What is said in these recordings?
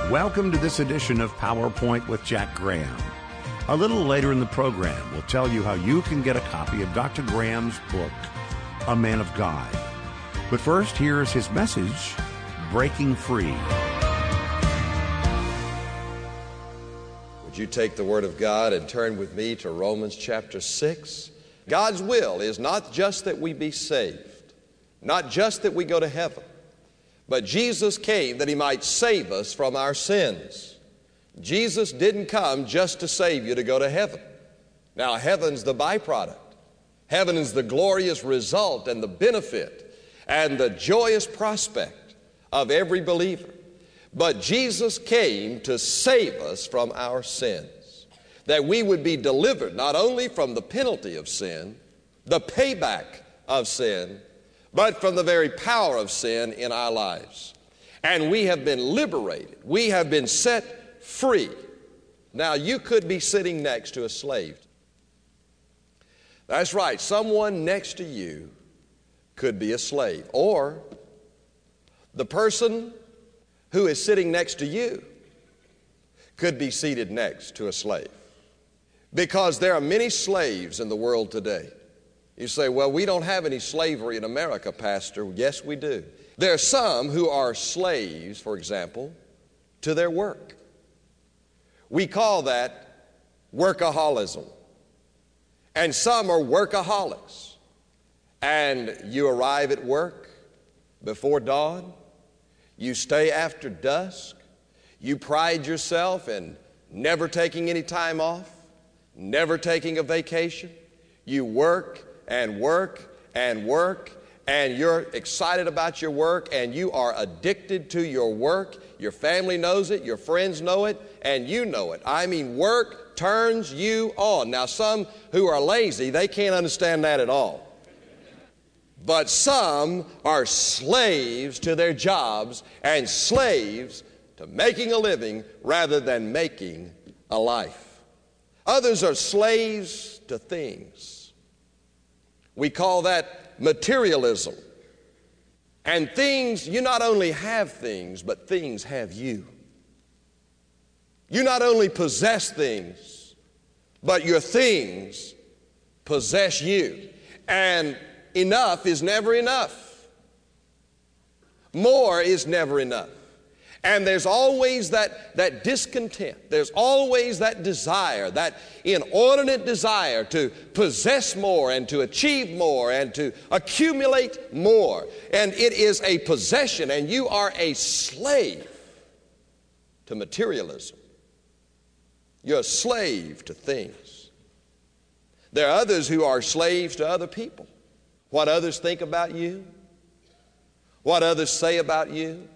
Welcome to this edition of PowerPoint with Jack Graham. A little later in the program, we'll tell you how you can get a copy of Dr. Graham's book, A Man of God. But first, here's his message, Breaking Free. Would you take the Word of God and turn with me to Romans chapter 6? God's will is not just that we be saved, not just that we go to heaven, but Jesus came that He might save us from our sins. Jesus didn't come just to save you to go to heaven. Now, heaven's the byproduct. Heaven is the glorious result and the benefit and the joyous prospect of every believer. But Jesus came to save us from our sins, that we would be delivered not only from the penalty of sin, the payback of sin, but from the very power of sin in our lives. And we have been liberated. We have been set free. Now, you could be sitting next to a slave. That's right. Someone next to you could be a slave. Or the person who is sitting next to you could be seated next to a slave. Because there are many slaves in the world today. You say, well, we don't have any slavery in America, Pastor. Yes, we do. There are some who are slaves, for example, to their work. We call that workaholism. And some are workaholics. And you arrive at work before dawn. You stay after dusk. You pride yourself in never taking any time off, never taking a vacation. You work and work and work, and you're excited about your work, and you are addicted to your work. Your family knows it, your friends know it, and you know it. I mean, work turns you on. Now, some who are lazy, they can't understand that at all. But some are slaves to their jobs and slaves to making a living rather than making a life. Others are slaves to things. We call that materialism. And things, you not only have things, but things have you. You not only possess things, but your things possess you. And enough is never enough. More is never enough. And there's always that discontent. There's always that desire, that inordinate desire to possess more and to achieve more and to accumulate more. And it is a possession, and you are a slave to materialism. You're a slave to things. There are others who are slaves to other people. What others think about you, what others say about you,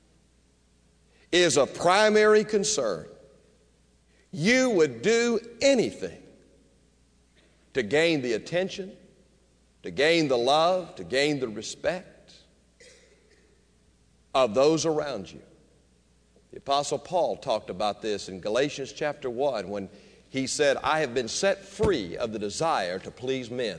is a primary concern. You would do anything to gain the attention, to gain the love, to gain the respect of those around you. The Apostle Paul talked about this in Galatians chapter 1 when he said, I have been set free of the desire to please men.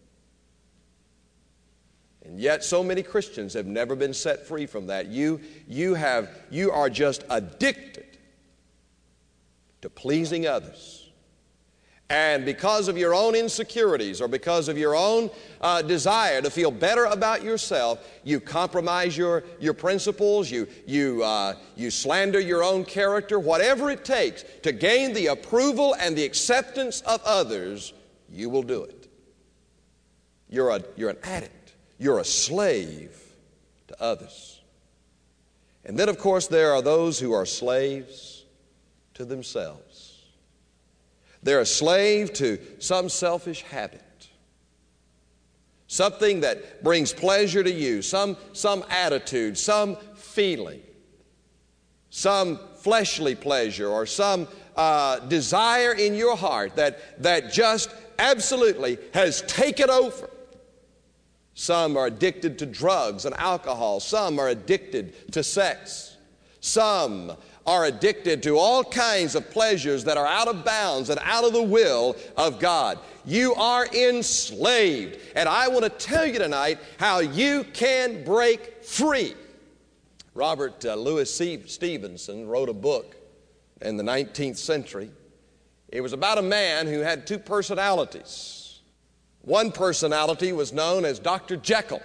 And yet so many Christians have never been set free from that. You are just addicted to pleasing others. And because of your own insecurities or because of your own desire to feel better about yourself, you compromise your principles, you slander your own character, whatever it takes to gain the approval and the acceptance of others, you will do it. You're an addict. You're a slave to others. And then, of course, there are those who are slaves to themselves. They're a slave to some selfish habit, something that brings pleasure to you, some attitude, some feeling, some fleshly pleasure, or some desire in your heart that just absolutely has taken over. Some are addicted to drugs and alcohol. Some are addicted to sex. Some are addicted to all kinds of pleasures that are out of bounds and out of the will of God. You are enslaved. And I want to tell you tonight how you can break free. Robert Louis Stevenson wrote a book in the 19th century. It was about a man who had two personalities. One personality was known as Dr. Jekyll.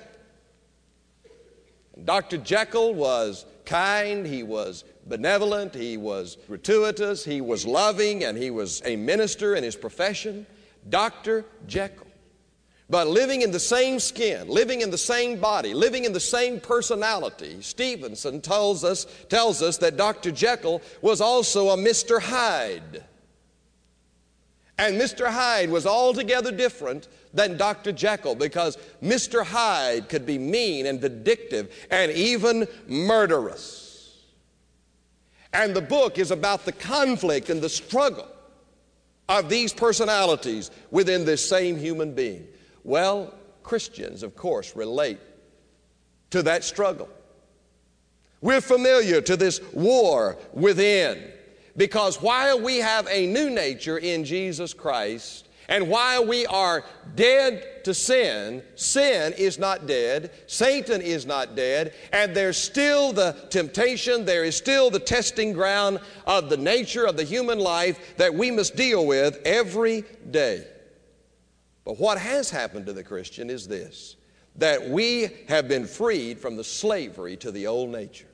Dr. Jekyll was kind, he was benevolent, he was gratuitous, he was loving, and he was a minister in his profession. Dr. Jekyll. But living in the same skin, living in the same body, living in the same personality, Stevenson tells us that Dr. Jekyll was also a Mr. Hyde. And Mr. Hyde was altogether different than Dr. Jekyll, because Mr. Hyde could be mean and vindictive and even murderous. And the book is about the conflict and the struggle of these personalities within this same human being. Well, Christians, of course, relate to that struggle. We're familiar to this war within, because while we have a new nature in Jesus Christ, and while we are dead to sin, sin is not dead, Satan is not dead, and there's still the temptation, there is still the testing ground of the nature of the human life that we must deal with every day. But what has happened to the Christian is this, that we have been freed from the slavery to the old nature.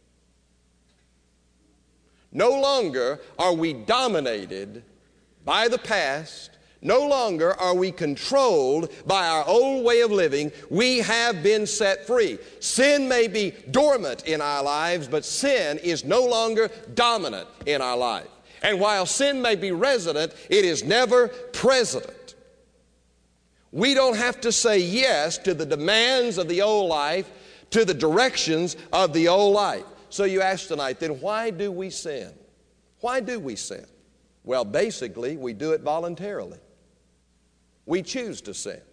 No longer are we dominated by the past. No longer are we controlled by our old way of living. We have been set free. Sin may be dormant in our lives, but sin is no longer dominant in our life. And while sin may be resident, it is never president. We don't have to say yes to the demands of the old life, to the directions of the old life. So you ask tonight, then why do we sin? Why do we sin? Well, basically, we do it voluntarily. We choose to sin.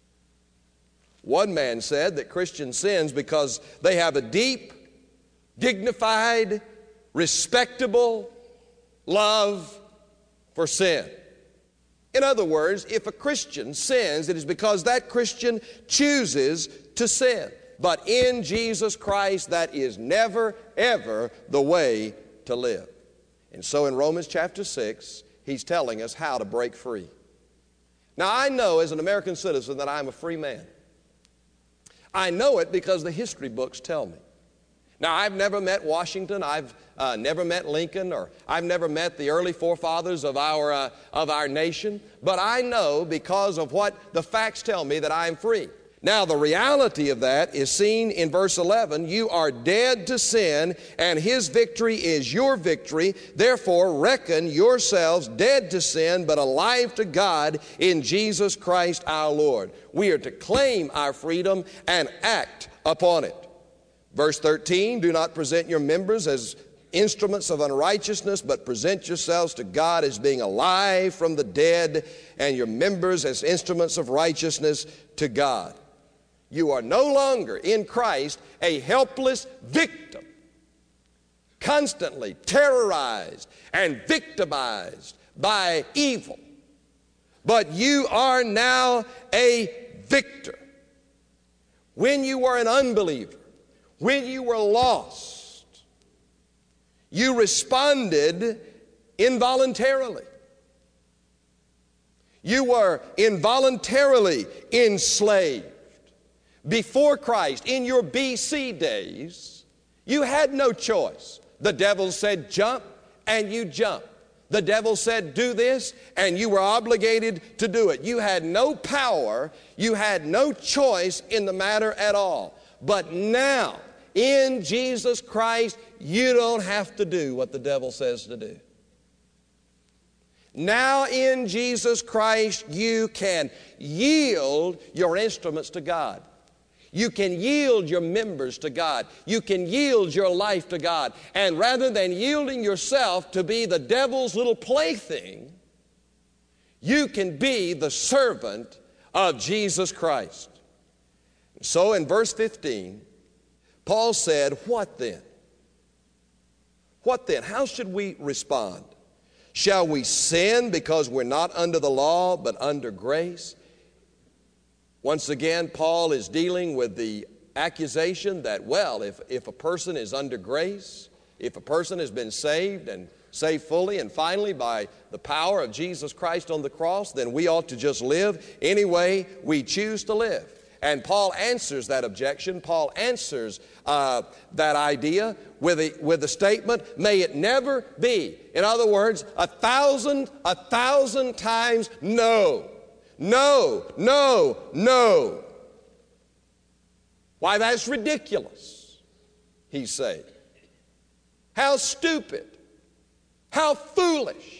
One man said that Christian sins because they have a deep, dignified, respectable love for sin. In other words, if a Christian sins, it is because that Christian chooses to sin. But in Jesus Christ, that is never, ever the way to live. And so in Romans chapter 6, he's telling us how to break free. Now, I know as an American citizen that I'm a free man. I know it because the history books tell me. Now, I've never met Washington, I've never met Lincoln, or I've never met the early forefathers of our nation, but I know because of what the facts tell me that I'm free. Now, the reality of that is seen in verse 11. You are dead to sin, and his victory is your victory. Therefore, reckon yourselves dead to sin, but alive to God in Jesus Christ our Lord. We are to claim our freedom and act upon it. Verse 13, do not present your members as instruments of unrighteousness, but present yourselves to God as being alive from the dead, and your members as instruments of righteousness to God. You are no longer in Christ a helpless victim, constantly terrorized and victimized by evil, but you are now a victor. When you were an unbeliever, when you were lost, you responded involuntarily. You were involuntarily enslaved. Before Christ, in your BC days, you had no choice. The devil said jump, and you jumped. The devil said do this, and you were obligated to do it. You had no power, you had no choice in the matter at all. But now, in Jesus Christ, you don't have to do what the devil says to do. Now in Jesus Christ, you can yield your instruments to God. You can yield your members to God. You can yield your life to God. And rather than yielding yourself to be the devil's little plaything, you can be the servant of Jesus Christ. So in verse 15, Paul said, what then? What then? How should we respond? Shall we sin because we're not under the law but under grace? Once again, Paul is dealing with the accusation that, well, if a person is under grace, if a person has been saved and saved fully and finally by the power of Jesus Christ on the cross, then we ought to just live any way we choose to live. And Paul answers that objection. Paul answers that idea with the statement, may it never be. In other words, 1,000 times no. No, no, no. Why, that's ridiculous, he's saying. How stupid, how foolish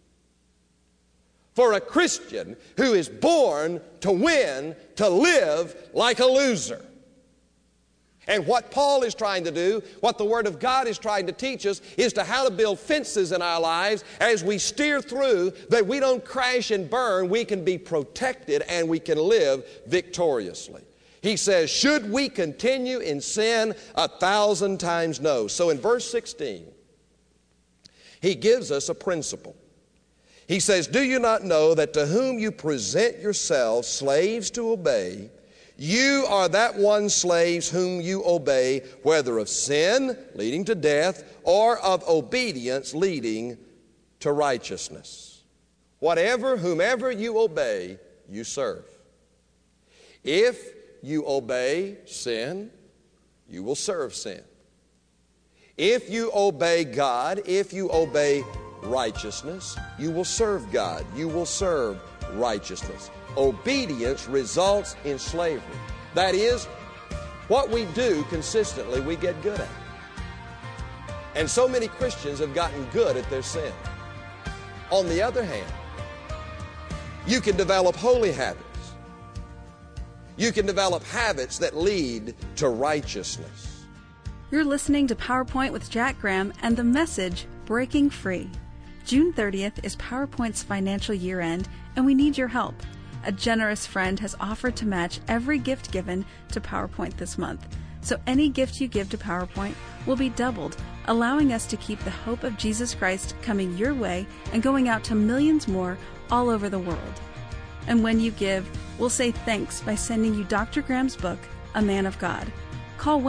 for a Christian who is born to win, to live like a loser. And what Paul is trying to do, what the Word of God is trying to teach us, is to how to build fences in our lives as we steer through, that we don't crash and burn, we can be protected and we can live victoriously. He says, should we continue in sin? 1,000 times no. So in verse 16, he gives us a principle. He says, do you not know that to whom you present yourselves slaves to obey, you are that one slaves whom you obey, whether of sin, leading to death, or of obedience, leading to righteousness. Whomever you obey, you serve. If you obey sin, you will serve sin. If you obey God, if you obey righteousness, you will serve God. You will serve righteousness. Obedience results in slavery. That is, what we do consistently, we get good at. And so many Christians have gotten good at their sin. On the other hand, you can develop holy habits. You can develop habits that lead to righteousness. You're listening to PowerPoint with Jack Graham and the message, Breaking Free. June 30th is PowerPoint's financial year end, and we need your help. A generous friend has offered to match every gift given to PowerPoint this month. So any gift you give to PowerPoint will be doubled, allowing us to keep the hope of Jesus Christ coming your way and going out to millions more all over the world. And when you give, we'll say thanks by sending you Dr. Graham's book, A Man of God. Call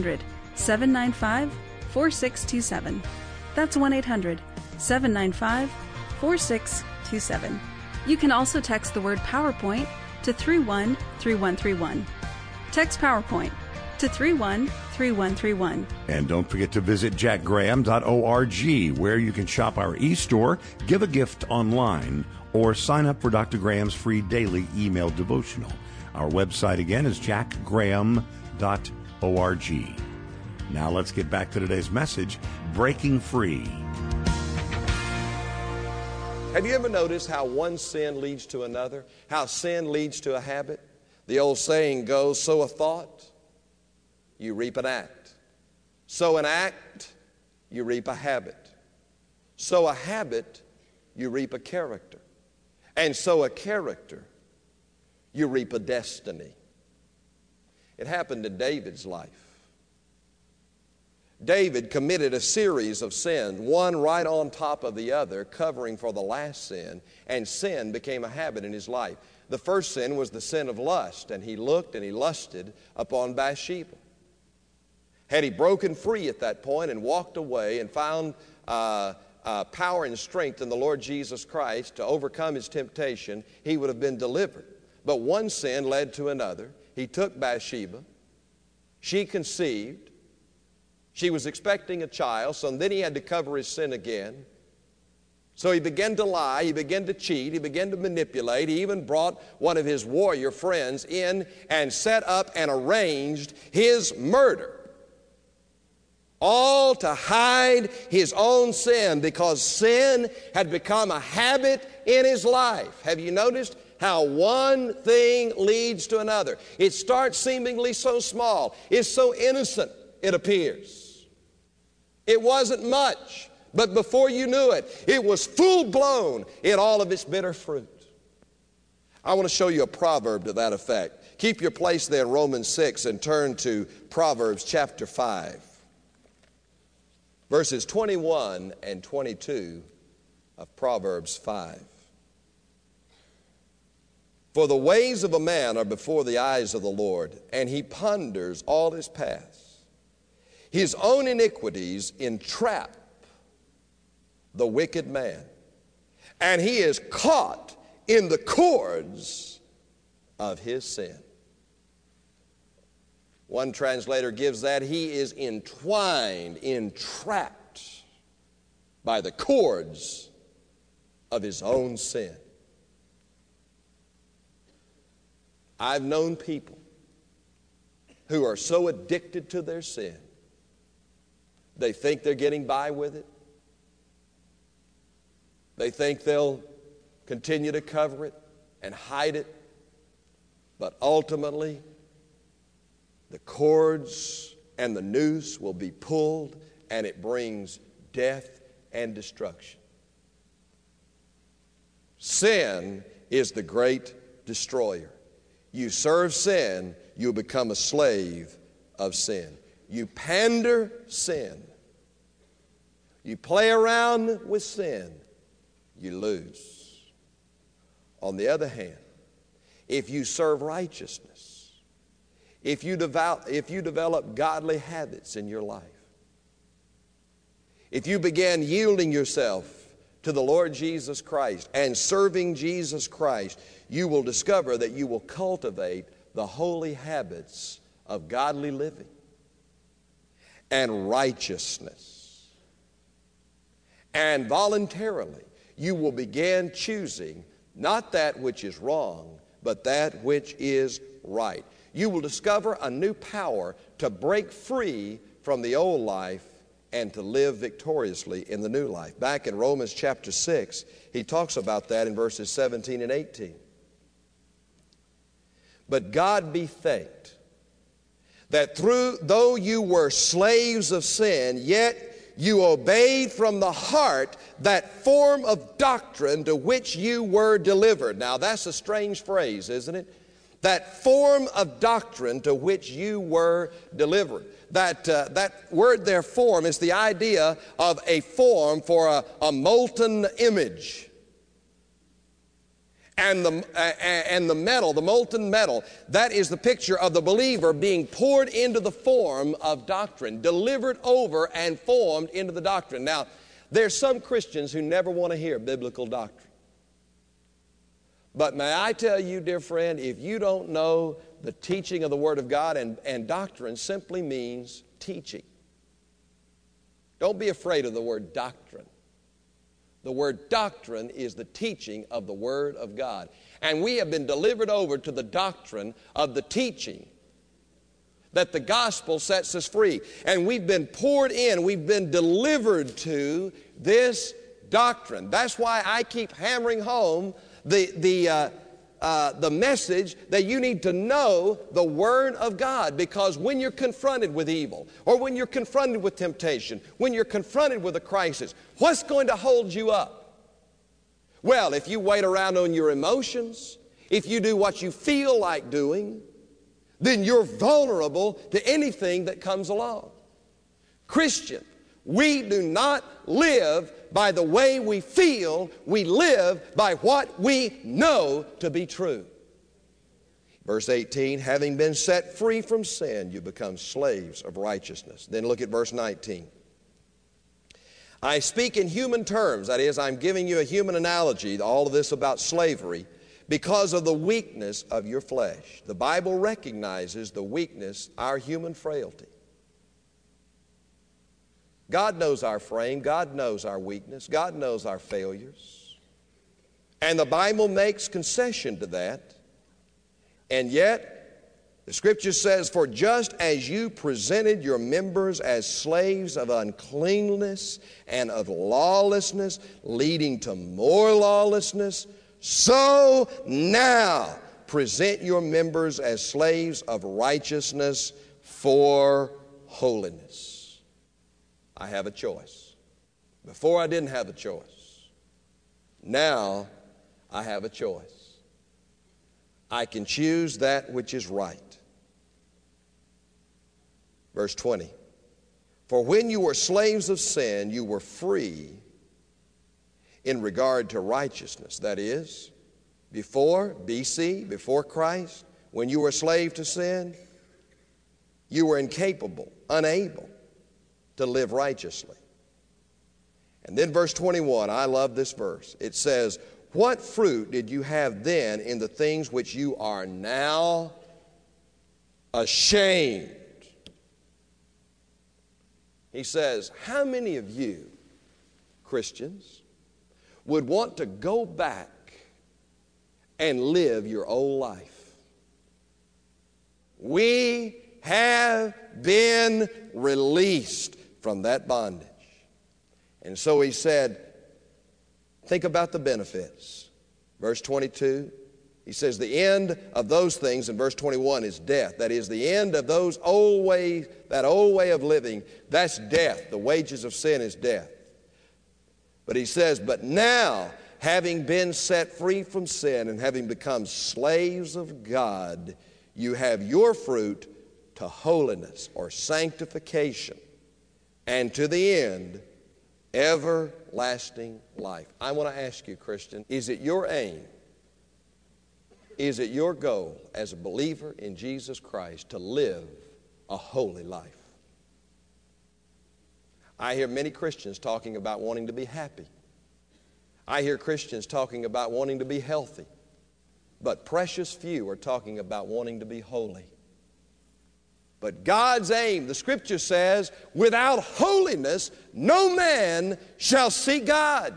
1-800-795-4627. That's 1-800-795-4627. You can also text the word PowerPoint to 313131. Text PowerPoint to 313131. And don't forget to visit jackgraham.org, where you can shop our e-store, give a gift online, or sign up for Dr. Graham's free daily email devotional. Our website again is jackgraham.org. Now let's get back to today's message, Breaking Free. Have you ever noticed how one sin leads to another? How sin leads to a habit? The old saying goes, sow a thought, you reap an act. Sow an act, you reap a habit. Sow a habit, you reap a character. And sow a character, you reap a destiny. It happened in David's life. David committed a series of sins, one right on top of the other, covering for the last sin, and sin became a habit in his life. The first sin was the sin of lust, and he looked and he lusted upon Bathsheba. Had he broken free at that point and walked away and found power and strength in the Lord Jesus Christ to overcome his temptation, he would have been delivered. But one sin led to another. He took Bathsheba. She conceived. She was expecting a child, so then he had to cover his sin again. So he began to lie, he began to cheat, he began to manipulate. He even brought one of his warrior friends in and set up and arranged his murder. All to hide his own sin, because sin had become a habit in his life. Have you noticed how one thing leads to another? It starts seemingly so small. It's so innocent, it appears. It wasn't much, but before you knew it, it was full-blown in all of its bitter fruit. I want to show you a proverb to that effect. Keep your place there in Romans 6 and turn to Proverbs chapter 5. Verses 21 and 22 of Proverbs 5. For the ways of a man are before the eyes of the Lord, and he ponders all his paths. His own iniquities entrap the wicked man, and he is caught in the cords of his sin. One translator gives that he is entwined, entrapped by the cords of his own sin. I've known people who are so addicted to their sin, they think they're getting by with it. They think they'll continue to cover it and hide it. But ultimately, the cords and the noose will be pulled, and it brings death and destruction. Sin is the great destroyer. You serve sin, you'll become a slave of sin. You pander sin. You play around with sin, you lose. On the other hand, if you serve righteousness, if you develop godly habits in your life, if you begin yielding yourself to the Lord Jesus Christ and serving Jesus Christ, you will discover that you will cultivate the holy habits of godly living and righteousness. And voluntarily, you will begin choosing not that which is wrong, but that which is right. You will discover a new power to break free from the old life and to live victoriously in the new life. Back in Romans chapter 6, he talks about that in verses 17 and 18. But God be thanked that though you were slaves of sin, yet you obeyed from the heart that form of doctrine to which you were delivered. Now that's a strange phrase, isn't it? That form of doctrine to which you were delivered. That word there, form, is the idea of a form for a molten image. And the metal, the molten metal, that is the picture of the believer being poured into the form of doctrine, delivered over and formed into the doctrine. Now, there's some Christians who never want to hear biblical doctrine. But may I tell you, dear friend, if you don't know the teaching of the Word of God, and doctrine simply means teaching. Don't be afraid of the word doctrine. The word doctrine is the teaching of the Word of God. And we have been delivered over to the doctrine of the teaching that the gospel sets us free. And we've been poured in, we've been delivered to this doctrine. That's why I keep hammering home the message that you need to know the Word of God, because when you're confronted with evil, or when you're confronted with temptation, when you're confronted with a crisis, what's going to hold you up? Well, if you wait around on your emotions, if you do what you feel like doing, then you're vulnerable to anything that comes along. Christian, we do not live by the way we feel, we live by what we know to be true. Verse 18, having been set free from sin, you become slaves of righteousness. Then look at verse 19. I speak in human terms, that is, I'm giving you a human analogy, all of this about slavery, because of the weakness of your flesh. The Bible recognizes the weakness, our human frailty. God knows our frame. God knows our weakness. God knows our failures. And the Bible makes concession to that. And yet, the Scripture says, for just as you presented your members as slaves of uncleanness and of lawlessness, leading to more lawlessness, so now present your members as slaves of righteousness for holiness. I have a choice. Before I didn't have a choice. Now I have a choice. I can choose that which is right. Verse 20. For when you were slaves of sin, you were free in regard to righteousness. That is, Before, BC, before Christ, when you were a slave to sin, you were incapable, unable to live righteously. And then verse 21, I love this verse. It says, what fruit did you have then in the things which you are now ashamed? He says, how many of you, Christians, would want to go back and live your old life? We have been released from that bondage. And so he said, think about the benefits. Verse 22, he says the end of those things in verse 21 is death. That is the end of those old ways, that old way of living, that's death. The wages of sin is death. But he says, but now, having been set free from sin and having become slaves of God, you have your fruit to holiness or sanctification, and to the end, everlasting life. I want to ask you, Christian, is it your aim, is it your goal as a believer in Jesus Christ to live a holy life? I hear many Christians talking about wanting to be happy. I hear Christians talking about wanting to be healthy. But precious few are talking about wanting to be holy. But God's aim, the Scripture says, without holiness, no man shall see God.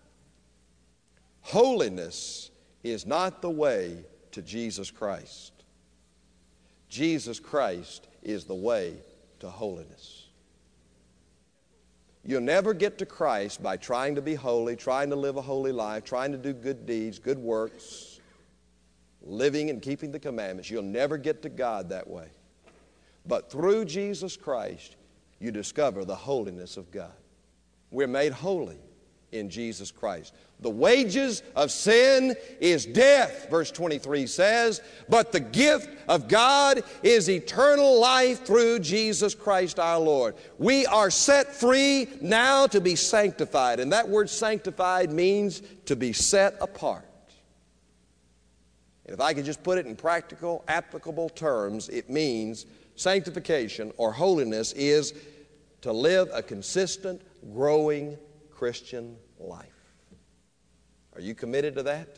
Holiness is not the way to Jesus Christ. Jesus Christ is the way to holiness. You'll never get to Christ by trying to be holy, trying to live a holy life, trying to do good deeds, good works, living and keeping the commandments. You'll never get to God that way. But through Jesus Christ, you discover the holiness of God. We're made holy in Jesus Christ. The wages of sin is death, verse 23 says, but the gift of God is eternal life through Jesus Christ our Lord. We are set free now to be sanctified, and that word sanctified means to be set apart. And if I could just put it in practical, applicable terms, it means sanctification or holiness is to live a consistent, growing Christian life. Are you committed to that?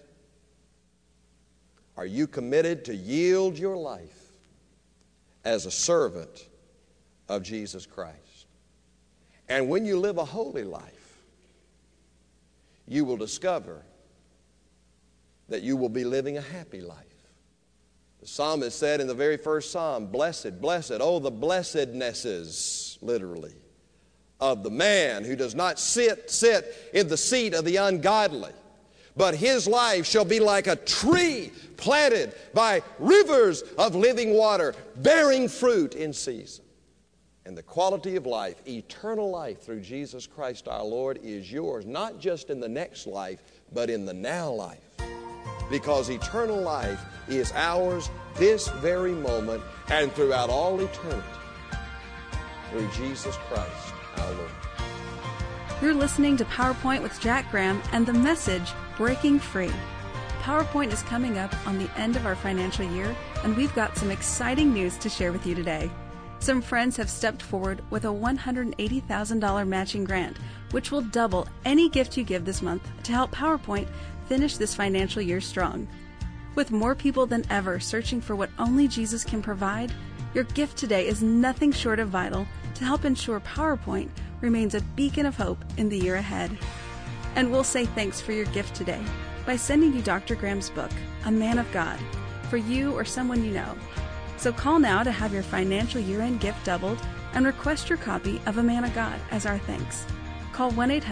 Are you committed to yield your life as a servant of Jesus Christ? And when you live a holy life, you will discover that you will be living a happy life. The psalmist said in the very first psalm, blessed, blessed, oh, the blessednesses, literally, of the man who does not sit in the seat of the ungodly, but his life shall be like a tree planted by rivers of living water, bearing fruit in season. And the quality of life, eternal life through Jesus Christ our Lord, is yours, not just in the next life, but in the now life. Because eternal life is ours this very moment and throughout all eternity through Jesus Christ our Lord. You're listening to PowerPoint with Jack Graham and the message, Breaking Free. PowerPoint is coming up on the end of our financial year, and we've got some exciting news to share with you today. Some friends have stepped forward with a $180,000 matching grant, which will double any gift you give this month to help PowerPoint finish this financial year strong. With more people than ever searching for what only Jesus can provide, your gift today is nothing short of vital to help ensure PowerPoint remains a beacon of hope in the year ahead. And we'll say thanks for your gift today by sending you Dr. Graham's book, A Man of God, for you or someone you know. So call now to have your financial year-end gift doubled and request your copy of A Man of God as our thanks. Call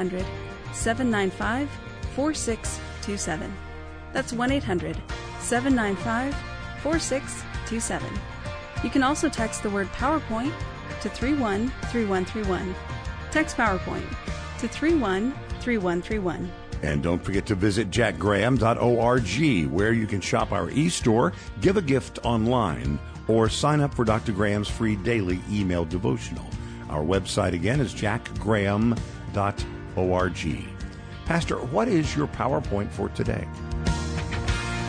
1-800-795-4627. That's 1-800-795-4627. You can also text the word PowerPoint to 313131. Text PowerPoint to 313131. And don't forget to visit jackgraham.org, where you can shop our e-store, give a gift online, or sign up for Dr. Graham's free daily email devotional. Our website again is jackgraham.org. Pastor, what is your PowerPoint for today?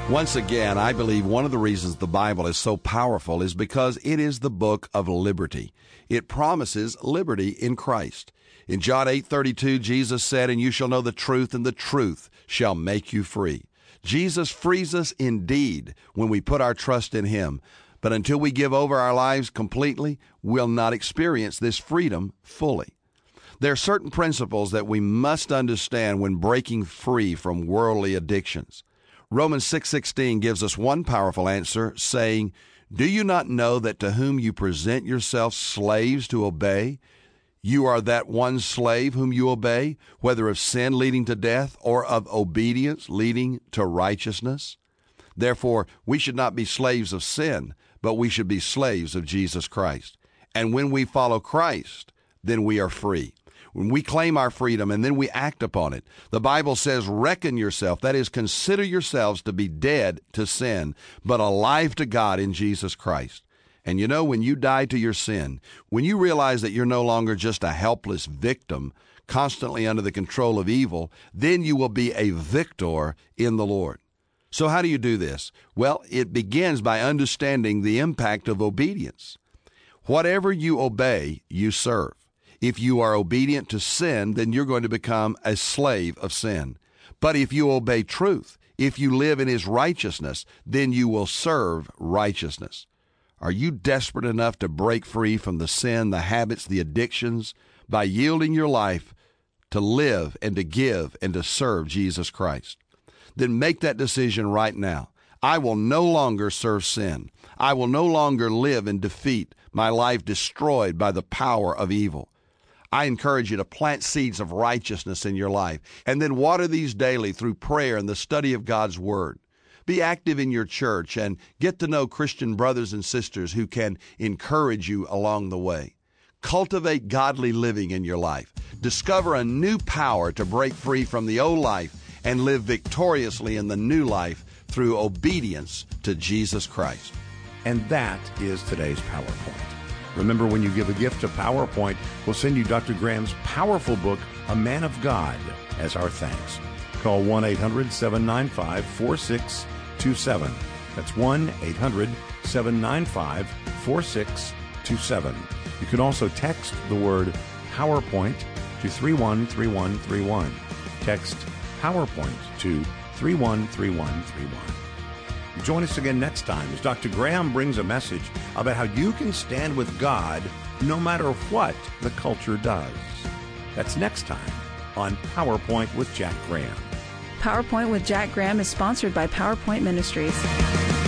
Once again, I believe one of the reasons the Bible is so powerful is because it is the book of liberty. It promises liberty in Christ. In John 8:32, Jesus said, "And you shall know the truth, and the truth shall make you free." Jesus frees us indeed when we put our trust in Him. But until we give over our lives completely, we'll not experience this freedom fully. There are certain principles that we must understand when breaking free from worldly addictions. Romans 6:16 gives us one powerful answer, saying, "Do you not know that to whom you present yourselves slaves to obey, you are that one slave whom you obey, whether of sin leading to death or of obedience leading to righteousness? Therefore, we should not be slaves of sin, but we should be slaves of Jesus Christ. And when we follow Christ, then we are free." When we claim our freedom and then we act upon it, the Bible says, reckon yourself, that is, consider yourselves to be dead to sin, but alive to God in Jesus Christ. And you know, when you die to your sin, when you realize that you're no longer just a helpless victim, constantly under the control of evil, then you will be a victor in the Lord. So how do you do this? Well, it begins by understanding the impact of obedience. Whatever you obey, you serve. If you are obedient to sin, then you're going to become a slave of sin. But if you obey truth, if you live in His righteousness, then you will serve righteousness. Are you desperate enough to break free from the sin, the habits, the addictions, by yielding your life to live and to give and to serve Jesus Christ? Then make that decision right now. I will no longer serve sin. I will no longer live in defeat, my life destroyed by the power of evil. I encourage you to plant seeds of righteousness in your life and then water these daily through prayer and the study of God's Word. Be active in your church and get to know Christian brothers and sisters who can encourage you along the way. Cultivate godly living in your life. Discover a new power to break free from the old life and live victoriously in the new life through obedience to Jesus Christ. And that is today's PowerPoint. Remember, when you give a gift to PowerPoint, we'll send you Dr. Graham's powerful book, A Man of God, as our thanks. Call 1-800-795-4627. That's 1-800-795-4627. You can also text the word PowerPoint to 313131. Text PowerPoint to 313131. Join us again next time as Dr. Graham brings a message about how you can stand with God no matter what the culture does. That's next time on PowerPoint with Jack Graham. PowerPoint with Jack Graham is sponsored by PowerPoint Ministries.